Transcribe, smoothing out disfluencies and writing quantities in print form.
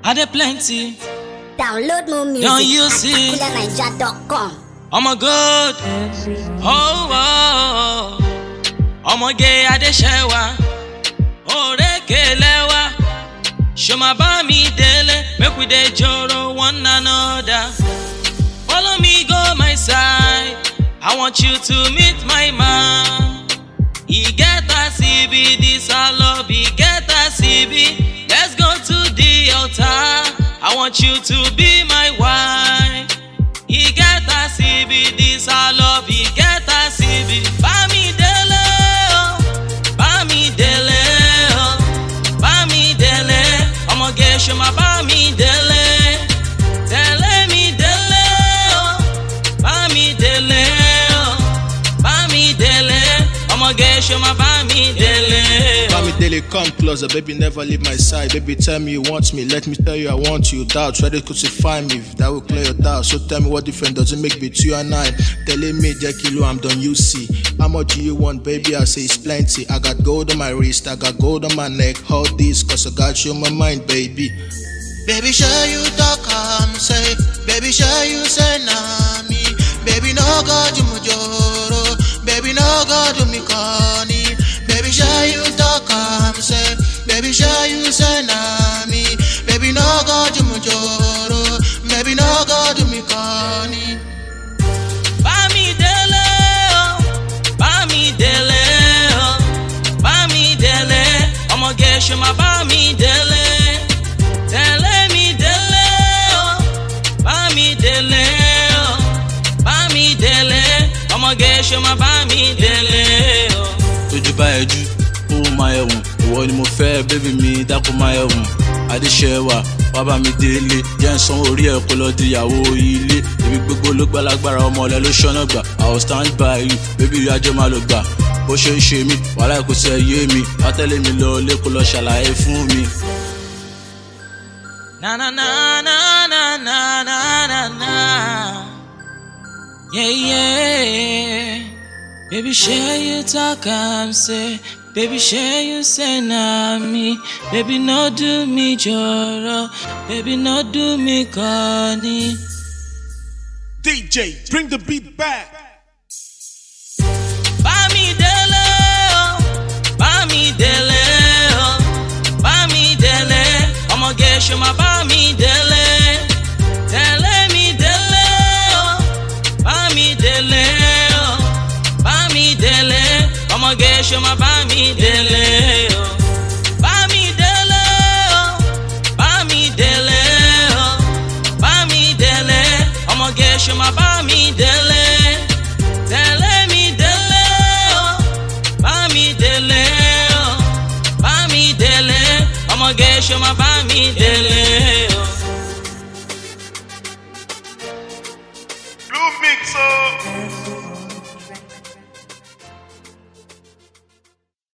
Are there plenty? Download more music Don't you see? at KillerNiger.com. Oh my God. Oh. Oh my gay Adeshewa. Orekelewa. Shoma ba mi dele. Make we dey joro one another. Follow me, go my side. I want you to meet my man. He get a CB, this I love. He get a CB. Let's go to the altar. I want you to be my wife. He get a CB, this I love. He get a CB. Bami dele, oh. Bami dele, oh. Bami dele. I'ma get you my bami dele. Dele mi dele, oh. Bami dele, oh. Bami dele. I'ma get you my bami dele. Bami dele, come closer, baby, never leave my side. Baby, tell me you want me, let me tell you I want you. Doubts, ready to crucify me, that will clear your doubts. So tell me what difference does it make between you and I? Telling me, Jekilo, I'm done, you see. How much do you want, baby? I say it's plenty. I got gold on my wrist, I got gold on my neck. Hold this, cause I got you on my mind, baby. Baby, sure you talk, say. Baby, sure you say, nah, me. Baby, no go to Mujoro. Baby, no go to Mikoni. Baby, sure you talk, say. Baby, sure you say, nah, me. Baby, no go to Mujoro. Baby, no go to Mikoni. Bami dele, oh. Bami dele, oh. Bami dele. I'ma get you my bami dele. Dele mi dele, oh. Bami dele, oh. Bami dele. I'ma get you my bami dele, oh. Tójú bá ẹjú, ó máa ẹ̀wọ̀n. Ìwọ ni mo fẹ́, bébí mi dákun máa ẹ̀wọ̀n. Adéṣẹ́wà, wá bá mi délé. Jẹ́ ń san orí ẹ̀ kó lọ di ìyàwó ilé. Èmi gbogbo ló gbá lágbára, ọmọ ọ̀lẹ ló ṣọ́nà gbà. I will stand by you, bébí rí ajé máa lọ gbà. Bó ṣe ń ṣe mí, wàhálà kò sí ẹyẹ mi. Wá tẹ̀lé mi lọ ilé kó lọ ṣàlàyé fún mi. Na na na na na na na na na. Yeah. Baby, share you talk, I'm say. Baby, share you say na me. Baby, no do me joro. Baby, no do me corny. DJ, bring the beat back. Bami dele, oh. Bami dele, oh. Bami dele. I'ma get you my bami dele. Dele mi dele, oh. Bami dele, oh. Bami dele. I'ma get you my bami dele, oh. Bami dele, oh. Bami dele, oh. Bami dele. I'ma get you my bami dele. Dele mi dele, oh. Bami dele, oh. Bami dele. I'ma get you my bami dele.